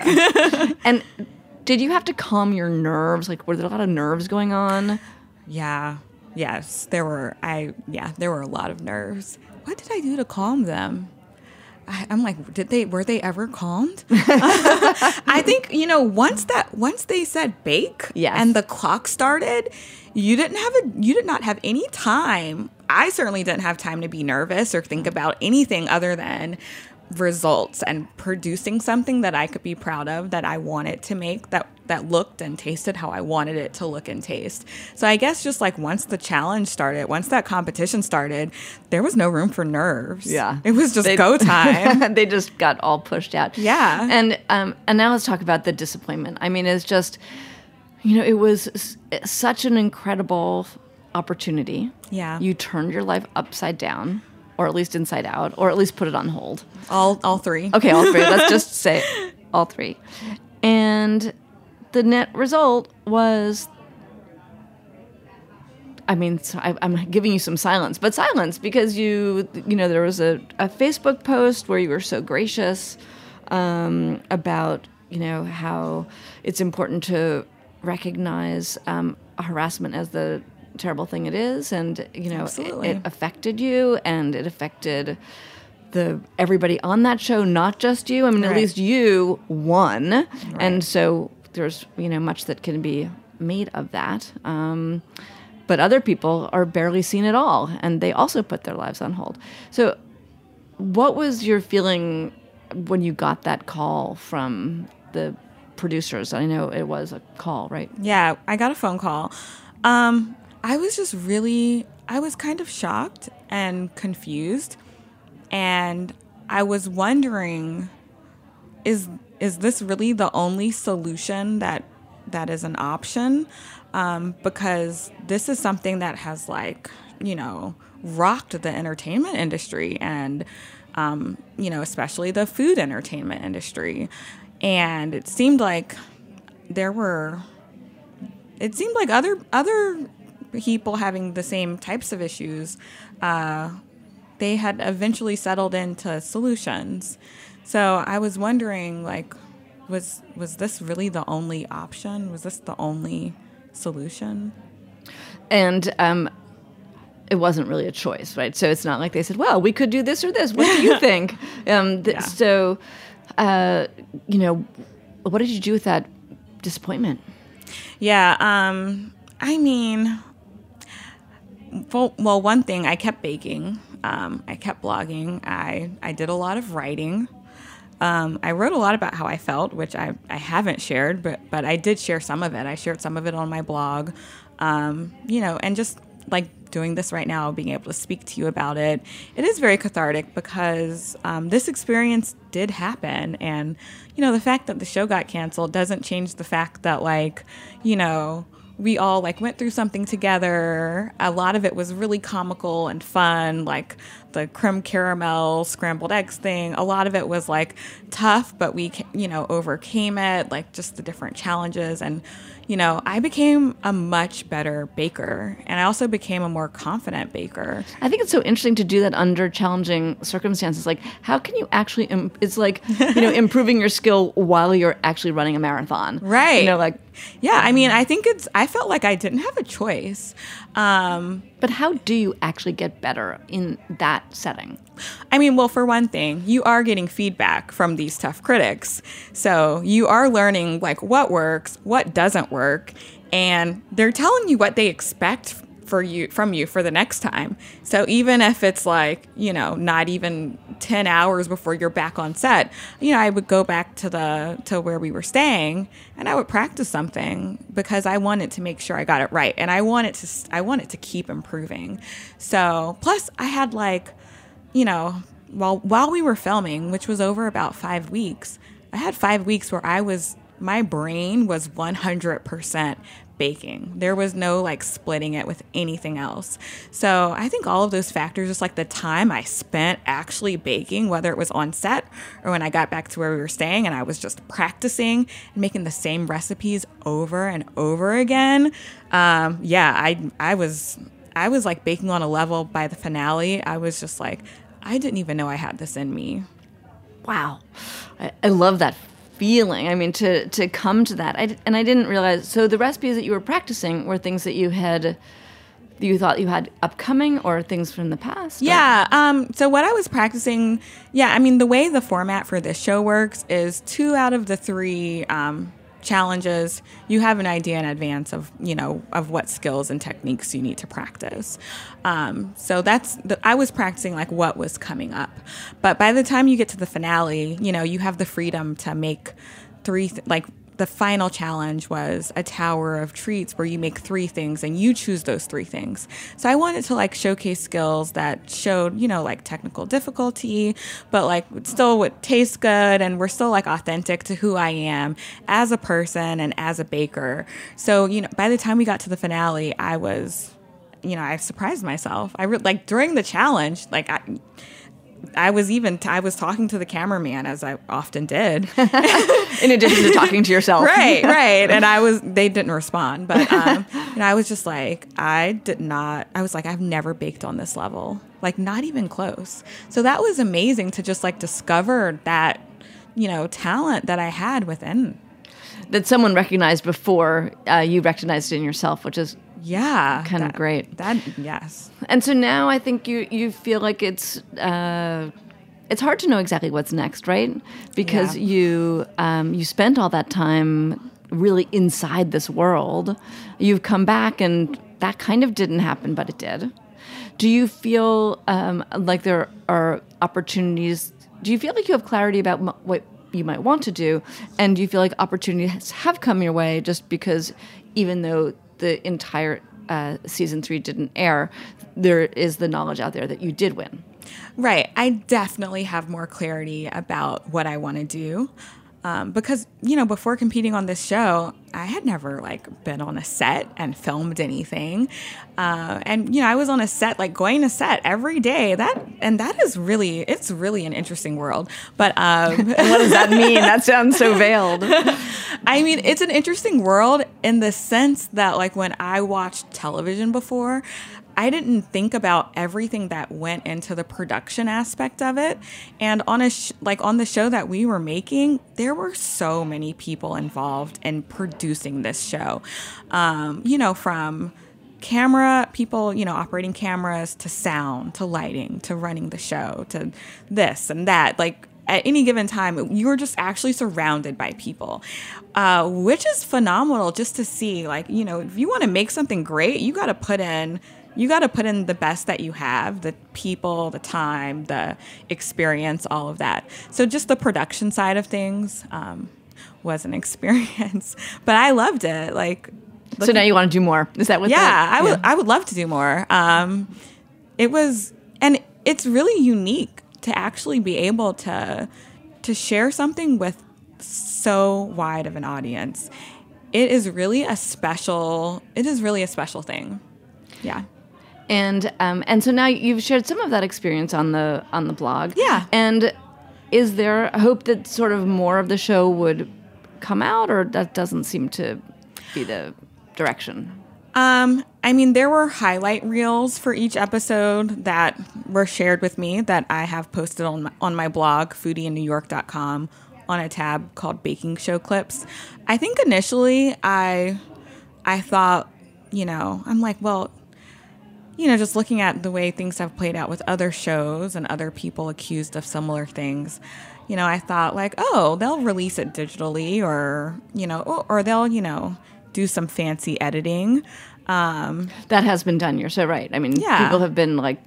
And did you have to calm your nerves? Like, were there a lot of nerves going on? yeah. Yes. There were, I, yeah, there were a lot of nerves. What did I do to calm them? I, I'm like, did they, were they ever calmed? I think, you know, once that, once they said bake Yes. and the clock started, you didn't have a, you did not have any time. I certainly didn't have time to be nervous or think about anything other than results and producing something that I could be proud of, that I wanted to make, that that looked and tasted how I wanted it to look and taste. So I guess just like once the challenge started, once that competition started, there was no room for nerves. Yeah. It was just They- go time. They just got all pushed out. Yeah. And um, and now let's talk about the disappointment. I mean, it's just, you know, it was s- such an incredible opportunity. Yeah. You turned your life upside down, or at least inside out, or at least put it on hold. all all three. Okay, all three. Let's just say all three. And the net result was, I mean, so I, I'm giving you some silence, but silence because you, you know, there was a, a Facebook post where you were so gracious um, about, you know, how it's important to recognize um, harassment as the terrible thing it is, and you know, it, Absolutely. it affected you, and it affected the everybody on that show, not just you. I mean, at Right. least you won, and so there's you know much that can be made of that. Um, but other people are barely seen at all, and they also put their lives on hold. So, what was your feeling when you got that call from the producers? I know it was a call, right? Yeah, I got a phone call. Um, I was just really, I was kind of shocked and confused. And I was wondering is is this really the only solution that that is an option? Um, because this is something that has like, you know, rocked the entertainment industry and, um, you know, especially the food entertainment industry. And it seemed like there were, it seemed like other other people having the same types of issues, uh, they had eventually settled into solutions. So I was wondering, like, was was this really the only option? Was this the only solution? And um, it wasn't really a choice, right? So it's not like they said, well, we could do this or this. What do you think? Um, th- Yeah. So, uh, you know, what did you do with that disappointment? Yeah, um, I mean, well, well, one thing, I kept baking. Um, I kept blogging. I, I did a lot of writing. Um, I wrote a lot about how I felt, which I, I haven't shared, but, but I did share some of it. I shared some of it on my blog, um, you know, and just like doing this right now, being able to speak to you about it, it is very cathartic because um, this experience did happen. And, you know, the fact that the show got canceled doesn't change the fact that, like, you know, we all like went through something together. A lot of it was really comical and fun, like the creme caramel scrambled eggs thing. A lot of it was like tough, but we, you know, overcame it, like just the different challenges. And, you know, I became a much better baker, and I also became a more confident baker. I think it's so interesting to do that under challenging circumstances. Like, how can you actually, Im- it's like, you know, improving your skill while you're actually running a marathon. Right. You know, like, yeah, I mean, I think it's, I felt like I didn't have a choice. Um, but how do you actually get better in that setting? I mean, well, for one thing, you are getting feedback from these tough critics. So you are learning like what works, what doesn't work, and they're telling you what they expect for you from you for the next time. So even if it's like, you know, not even ten hours before you're back on set, you know, I would go back to the to where we were staying and I would practice something because I wanted to make sure I got it right, and I wanted to I wanted to keep improving. So plus I had like, you know, while while we were filming, which was over about five weeks, I had five weeks where I was my brain was one hundred percent baking. There was no like splitting it with anything else. So I think all of those factors, just like the time I spent actually baking, whether it was on set or when I got back to where we were staying and I was just practicing and making the same recipes over and over again. Um, yeah, I I was I was like baking on a level by the finale. I was just like, I didn't even know I had this in me. Wow. I, I love that feeling. I mean, to to come to that. I, and I didn't realize, so the recipes that you were practicing were things that you had, that you thought you had upcoming, or things from the past? Yeah. Um, so what I was practicing, yeah, I mean, the way the format for this show works is two out of the three um, challenges, you have an idea in advance of, you know, of what skills and techniques you need to practice. Um, so that's, the, I was practicing like what was coming up. But by the time you get to the finale, you know, you have the freedom to make three, th- like the final challenge was a tower of treats where you make three things and you choose those three things. So I wanted to like showcase skills that showed, you know, like technical difficulty, but like still would taste good and we're still like authentic to who I am as a person and as a baker. So, you know, by the time we got to the finale, I was, you know, I surprised myself. I re- like during the challenge, like I, I was even, t- I was talking to the cameraman, as I often did. In addition to talking to yourself. Right, right. And I was, they didn't respond. But, um, and I was just like, I did not, I was like, I've never baked on this level. Like, not even close. So that was amazing to just like discover that, you know, talent that I had within. That someone recognized before uh, you recognized it in yourself, which is Yeah. kind of that, great. That, yes. And so now I think you, you feel like it's uh, it's hard to know exactly what's next, right? Because Yeah. you um, you spent all that time really inside this world. You've come back and that kind of didn't happen, but it did. Do you feel um, like there are opportunities? Do you feel like you have clarity about m- what you might want to do? And do you feel like opportunities have come your way just because even though the entire uh, season three didn't air, there is the knowledge out there that you did win. Right. I definitely have more clarity about what I want to do. Um, because, you know, before competing on this show, I had never, like, been on a set and filmed anything. Uh, and, you know, I was on a set, like, going to set every day. That And that is really, it's really an interesting world. But um, and what does that mean? That sounds so veiled. I mean, it's an interesting world in the sense that, like, when I watched television before, I didn't think about everything that went into the production aspect of it. And on a sh- like on the show that we were making, there were so many people involved in producing this show. Um, you know, from camera people, you know, operating cameras to sound to lighting to running the show to this and that. Like at any given time, you were just actually surrounded by people, uh, which is phenomenal just to see. Like, you know, if you want to make something great, you got to put in You got to put in the best that you have, the people, the time, the experience, all of that. So just the production side of things um, was an experience, but I loved it. Like, so now you want to do more? Is that what? Yeah, the, I would. Yeah. I would love to do more. Um, it was, and it's really unique to actually be able to to share something with so wide of an audience. It is really a special. It is really a special thing. Yeah. And um, and so now you've shared some of that experience on the on the blog. Yeah. And is there a hope that sort of more of the show would come out, or that doesn't seem to be the direction? Um, I mean, there were highlight reels for each episode that were shared with me that I have posted on my, on my blog, foodie in new york dot com, on a tab called Baking Show Clips. I think initially I I thought, you know, I'm like, well, you know, just looking at the way things have played out with other shows and other people accused of similar things, you know, I thought like, oh, they'll release it digitally or, you know, or, or they'll, you know, do some fancy editing. Um, that has been done. You're so right. I mean, yeah. people have been like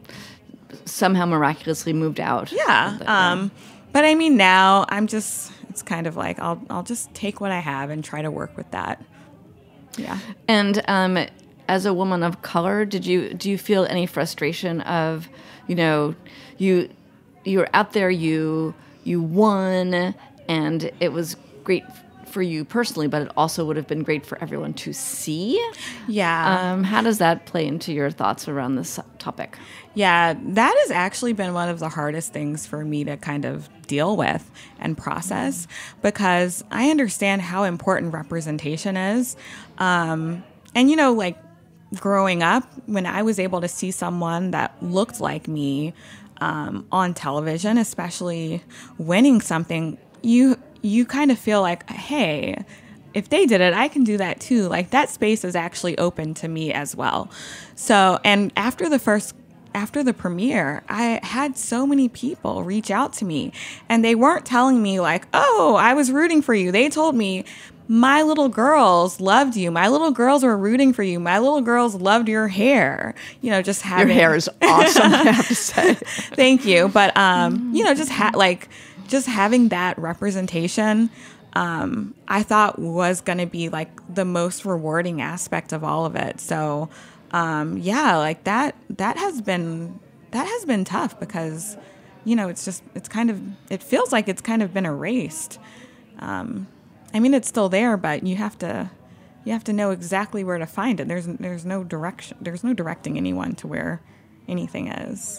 somehow miraculously moved out. Yeah. The, um, but I mean, now I'm just, it's kind of like, I'll, I'll just take what I have and try to work with that. Yeah. And, um, as a woman of color, did you do you feel any frustration of, you know, you you were out there, you you won, and it was great for you personally, but it also would have been great for everyone to see. Yeah. Um, how does that play into your thoughts around this topic? Yeah, that has actually been one of the hardest things for me to kind of deal with and process, because I understand how important representation is. Um, and, you know, like, growing up, when I was able to see someone that looked like me um, on television, especially winning something, you you kind of feel like, hey, if they did it, I can do that too. Like, that space is actually open to me as well. So, and after the first, after the premiere, I had so many people reach out to me, and they weren't telling me like, oh, I was rooting for you. They told me, my little girls loved you. My little girls were rooting for you. My little girls loved your hair. You know, just having... Your hair is awesome, I have to say. Thank you. But, um, you know, just ha- like, just having that representation, um, I thought was going to be, like, the most rewarding aspect of all of it. So, um, yeah, like, that, that has been, that has been tough because, you know, it's just, it's kind of, it feels like it's kind of been erased. Um I mean, it's still there, but you have to you have to know exactly where to find it. There's there's no direction. There's no directing anyone to where anything is.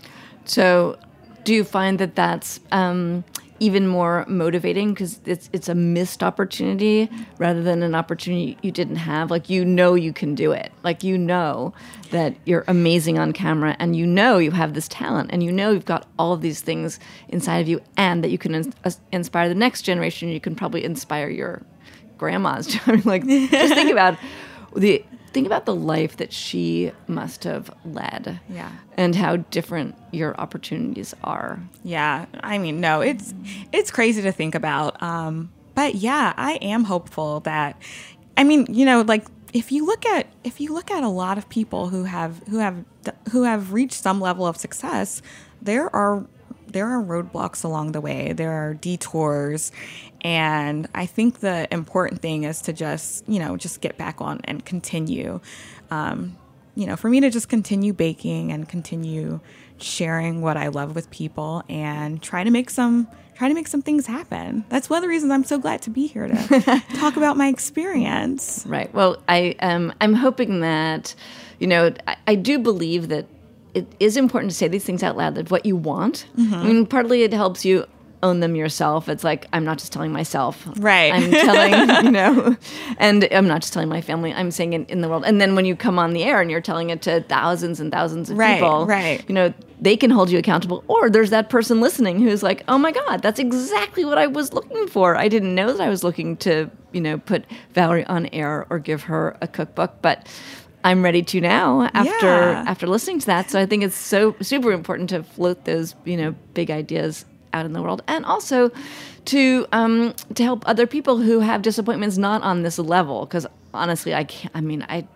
So, do you find that that's um, even more motivating because it's it's a missed opportunity rather than an opportunity you didn't have? Like, you know you can do it. Like, you know that you're amazing on camera, and you know you have this talent, and you know you've got all of these things inside of you, and that you can in- inspire the next generation. You can probably inspire your grandmas. I mean, like, just think about the think about the life that she must have led. Yeah. And how different your opportunities are. Yeah. I mean, no, it's it's crazy to think about. Um, but yeah, I am hopeful that, I mean, you know, like, if you look at if you look at a lot of people who have who have who have reached some level of success, there are there are roadblocks along the way. There are detours. And I think the important thing is to just, you know, just get back on and continue. um, you know, for me to just continue baking and continue sharing what I love with people and try to make some try to make some things happen. That's one of the reasons I'm so glad to be here to talk about my experience. Right. Well, I um, I'm hoping that, you know, I, I do believe that it is important to say these things out loud, that what you want. Mm-hmm. I mean, partly it helps you own them yourself. It's like, I'm not just telling myself. Right. I'm telling, you know, and I'm not just telling my family, I'm saying it in the world. And then when you come on the air and you're telling it to thousands and thousands of right, people, right. you know, they can hold you accountable. Or there's that person listening who's like, oh my God, that's exactly what I was looking for. I didn't know that I was looking to, you know, put Valerie on air or give her a cookbook, but I'm ready to now after yeah. after listening to that. So I think it's so super important to float those, you know, big ideas out in the world, and also to um, to help other people who have disappointments not on this level. Because honestly, I can't. I mean, I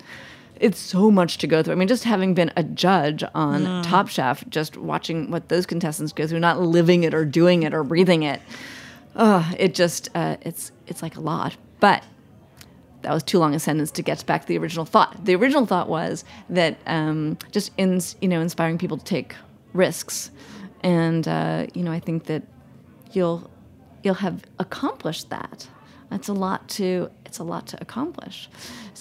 it's so much to go through. I mean, just having been a judge on mm. Top Chef, just watching what those contestants go through, not living it or doing it or breathing it. Oh, it just uh, it's it's like a lot. But that was too long a sentence to get back to the original thought. The original thought was that um, just in, you know, inspiring people to take risks. And uh, you know, I think that you'll you'll have accomplished that. That's a lot to it's a lot to accomplish.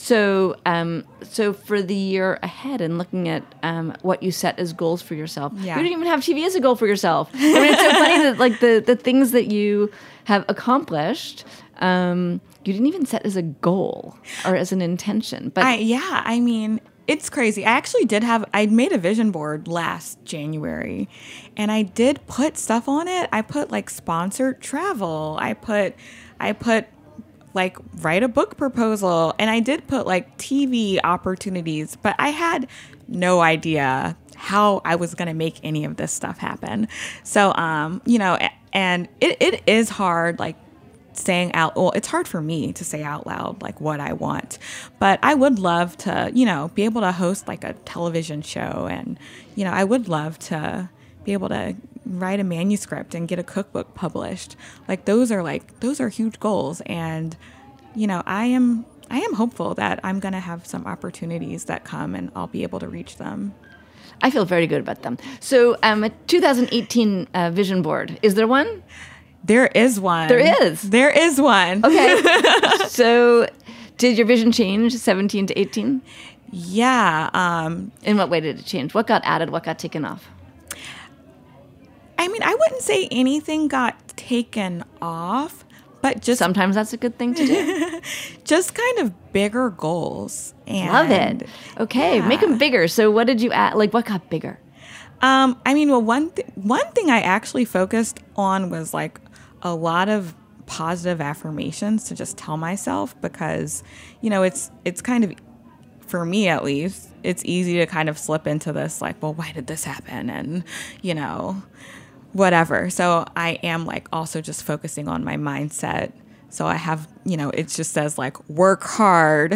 So um, so for the year ahead, and looking at um, what you set as goals for yourself, yeah. you didn't even have T V as a goal for yourself. I mean, it's so funny that like the the things that you have accomplished, um, you didn't even set as a goal or as an intention. But I, yeah, I mean. It's crazy. I actually did have, I made a vision board last January, and I did put stuff on it. I put like sponsored travel. I put, I put like write a book proposal, and I did put like T V opportunities, but I had no idea how I was going to make any of this stuff happen. So, um, you know, and it, it is hard, like, saying out, well, it's hard for me to say out loud, like, what I want, but I would love to, you know, be able to host like a television show. And, you know, I would love to be able to write a manuscript and get a cookbook published. Like, those are like, those are huge goals. And, you know, I am, I am hopeful that I'm going to have some opportunities that come and I'll be able to reach them. I feel very good about them. So, um, a two thousand eighteen uh, vision board, is there one? There is one. There is. There is one. Okay. So did your vision change seventeen to eighteen? Yeah. Um, In what way did it change? What got added? What got taken off? I mean, I wouldn't say anything got taken off, but just... Sometimes that's a good thing to do. Just kind of bigger goals. And love it. Okay. Yeah. Make them bigger. So what did you add? Like, what got bigger? Um, I mean, well, one, th- one thing I actually focused on was like a lot of positive affirmations to just tell myself, because, you know, it's it's kind of, for me at least, it's easy to kind of slip into this like, well, why did this happen? And, you know, whatever. So I am like also just focusing on my mindset. So I have, you know, it just says like, work hard.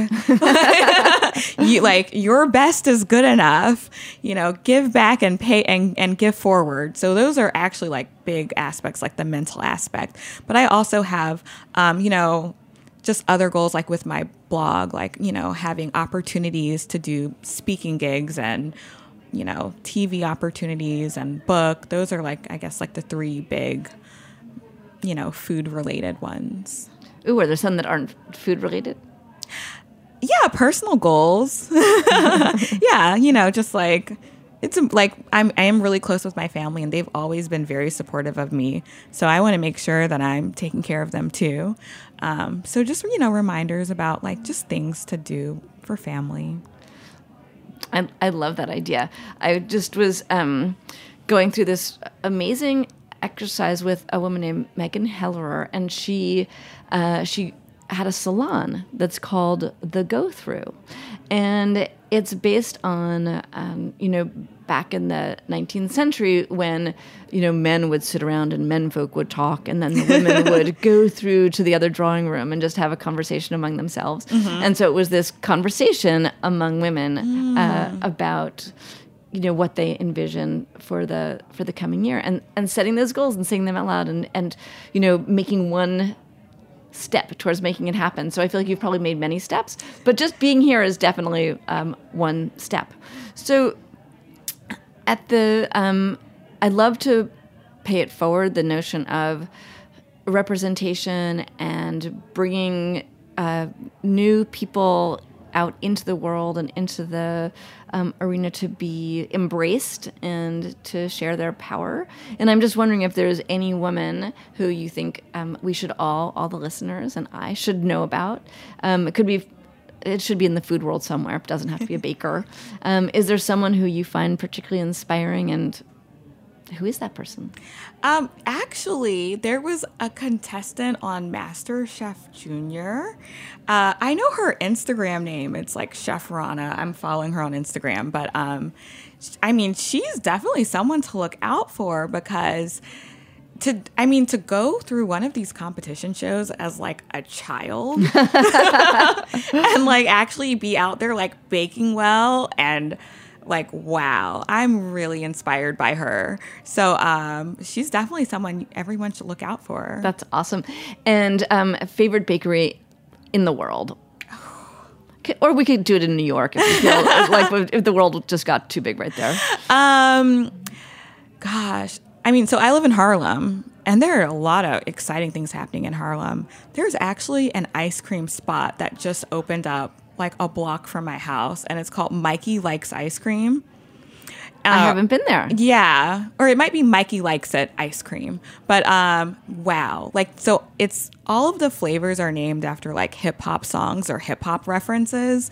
You, like, your best is good enough, you know, give back and pay and, and give forward. So those are actually like big aspects, like the mental aspect. But I also have, um, you know, just other goals, like with my blog, like, you know, having opportunities to do speaking gigs and, you know, T V opportunities and book. Those are like, I guess, like the three big, you know, food related ones. Ooh, are there some that aren't food related? Yeah, personal goals. Yeah, you know, just like, it's like I'm I am really close with my family, and they've always been very supportive of me. So I want to make sure that I'm taking care of them too. Um, so just, you know, reminders about like just things to do for family. I I love that idea. I just was um, going through this amazing exercise with a woman named Megan Hellerer, and she uh, she had a salon that's called The Go Through, and it's based on um, you know, back in the nineteenth century when, you know, men would sit around and menfolk would talk, and then the women would go through to the other drawing room and just have a conversation among themselves. Mm-hmm. And so it was this conversation among women mm. uh, about, you know, what they envision for the for the coming year, and and setting those goals and saying them out loud, and and you know, making one step towards making it happen. So I feel like you've probably made many steps, but just being here is definitely um, one step. So at the, um, I'd love to pay it forward, the notion of representation and bringing uh, new people out into the world and into the um, arena to be embraced and to share their power. And I'm just wondering if there's any woman who you think um, we should all, all the listeners and I should know about. Um, it could be, it should be in the food world somewhere. It doesn't have to be a baker. Um, is there someone who you find particularly inspiring, and who is that person? Um, actually, there was a contestant on MasterChef Junior. Uh, I know her Instagram name. It's like Chef Rana. I'm following her on Instagram. But, um, I mean, she's definitely someone to look out for, because to, I mean, to go through one of these competition shows as like a child and like actually be out there like baking well and like, wow, I'm really inspired by her. So um, she's definitely someone everyone should look out for. That's awesome. And um, favorite bakery in the world? Or we could do it in New York if you feel like if the world just got too big right there. Um, gosh, I mean, so I live in Harlem, and there are a lot of exciting things happening in Harlem. There's actually an ice cream spot that just opened up like a block from my house, and it's called Mikey Likes Ice Cream. Uh, I haven't been there. Yeah. Or it might be Mikey Likes It Ice Cream. But um, wow. Like, so it's all of the flavors are named after like hip hop songs or hip hop references.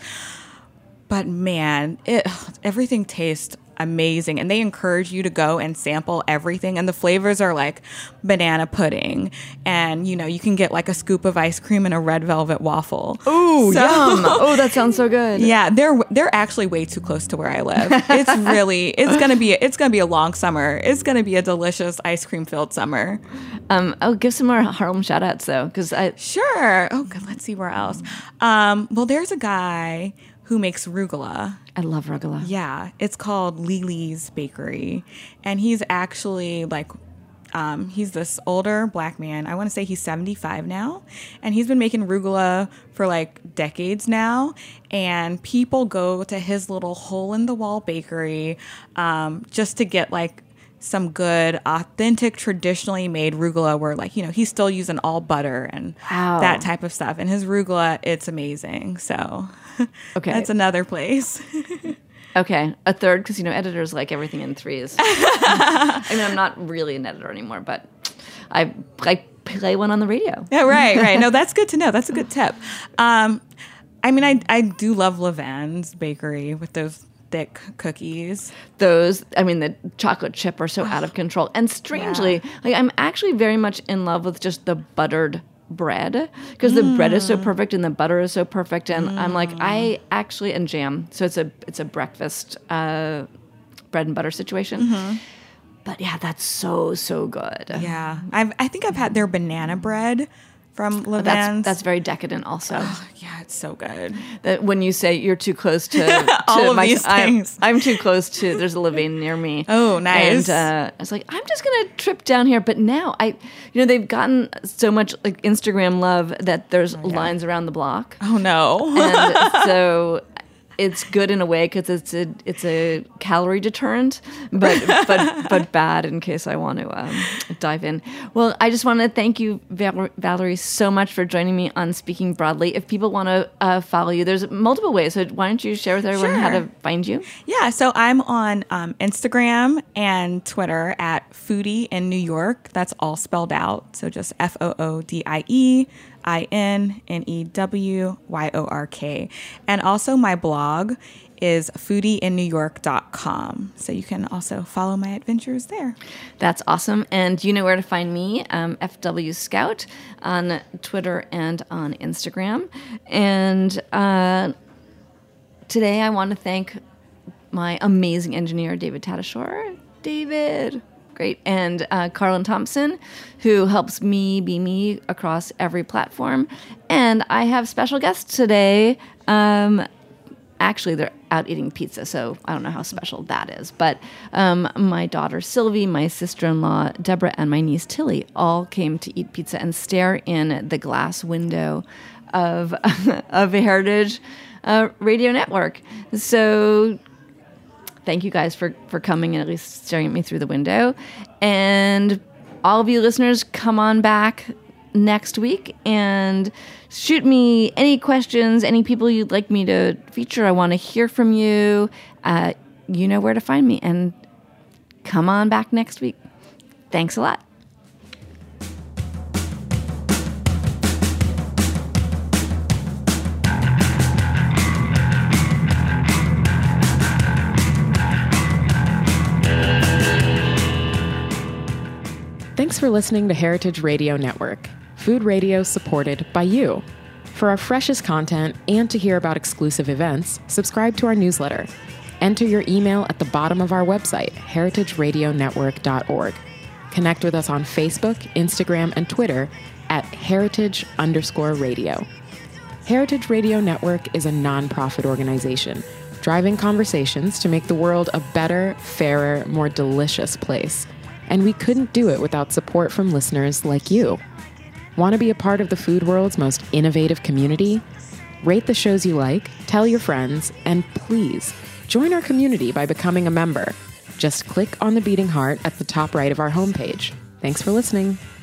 But man, it everything tastes amazing. And they encourage you to go and sample everything. And the flavors are like banana pudding. And, you know, you can get like a scoop of ice cream and a red velvet waffle. Ooh, So- yum. Oh, that sounds so good. Yeah, they're they're actually way too close to where I live. It's really it's gonna be it's gonna be a long summer. It's gonna be a delicious ice cream filled summer. Um, I'll give some more Harlem shout outs though, because I Sure. Oh, good. Let's see where else. Um, well, there's a guy who makes rugula. I love rugula. Yeah, it's called Lily's Bakery, and he's actually like. Um, he's this older black man. I want to say he's seventy-five now. And he's been making rugula for like decades now. And people go to his little hole-in-the-wall bakery um, just to get like some good, authentic, traditionally made rugula where like, you know, he's still using all butter and Wow. that type of stuff. And his rugula, it's amazing. So Okay. that's another place. Okay, a third, because, you know, editors like everything in threes. I mean, I'm not really an editor anymore, but I, I play one on the radio. Yeah, right, right. No, that's good to know. That's a good tip. Um, I mean, I I do love Levan's Bakery with those thick cookies. Those, I mean, the chocolate chip are so out of control. And strangely, Yeah. like I'm actually very much in love with just the buttered bread, because the bread is so perfect and the butter is so perfect, and I'm like, I actually, and jam, so it's a it's a breakfast uh, bread and butter situation. But yeah, that's so so good. Yeah, I've I think I've had their banana bread from Levan's. That's that's very decadent also. Yeah, it's so good. That when you say you're too close to, to All of my, these I'm, things. I'm too close to, there's a Levain near me. Oh, nice. And uh, I was like, I'm just going to trip down here. But now, I, you know, they've gotten so much like Instagram love that there's lines around the block. Oh no. And so it's good in a way because it's a it's a calorie deterrent, but but but bad in case I want to um, dive in. Well, I just want to thank you, Val- Valerie, so much for joining me on Speaking Broadly. If people want to uh, follow you, there's multiple ways. So why don't you share with everyone how Sure. to find you? Yeah, so I'm on um, Instagram and Twitter at Foodie in New York. That's all spelled out. So just F O O D I E I N N E W Y O R K. And also my blog is foodie in new york dot com. So you can also follow my adventures there. That's awesome. And you know where to find me, um, F W Scout, on Twitter and on Instagram. And uh, today I want to thank my amazing engineer, David Tadashore. David, great. And uh, Carlin Thompson, who helps me be me across every platform. And I have special guests today. Um, actually, they're out eating pizza, so I don't know how special that is. But um, my daughter Sylvie, my sister-in-law Deborah, and my niece Tilly all came to eat pizza and stare in the glass window of of a Heritage uh, Radio Network. So thank you guys for, for coming and at least staring at me through the window. And all of you listeners, come on back next week and shoot me any questions, any people you'd like me to feature. I want to hear from you. Uh, you know where to find me. And come on back next week. Thanks a lot. Thanks for listening to Heritage Radio Network, food radio supported by you. For our freshest content and to hear about exclusive events, subscribe to our newsletter. Enter your email at the bottom of our website, heritage radio network dot org. Connect with us on Facebook, Instagram, and Twitter at heritage underscore radio. Heritage Radio Network is a nonprofit organization driving conversations to make the world a better, fairer, more delicious place. And we couldn't do it without support from listeners like you. Want to be a part of the food world's most innovative community? Rate the shows you like, tell your friends, and please join our community by becoming a member. Just click on the beating heart at the top right of our homepage. Thanks for listening.